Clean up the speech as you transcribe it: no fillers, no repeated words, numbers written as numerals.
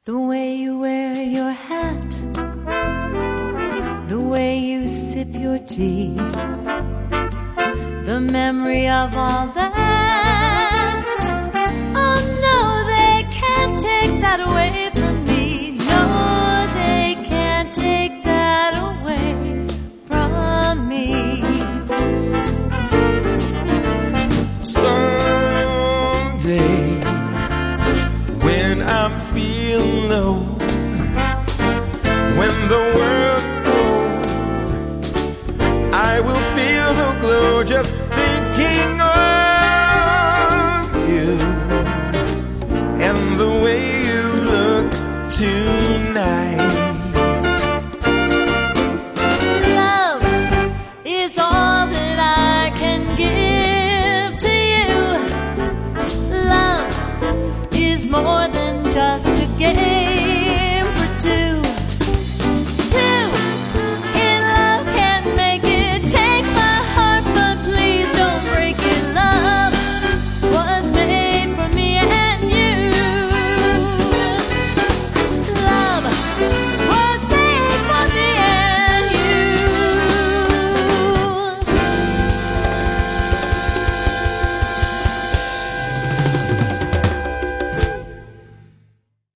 The way you wear your hat, the way you sip your tea, the memory of all that. Oh no, they can't take that away from me. No, they can't take that away from me. Someday when I'm feeling low, when the world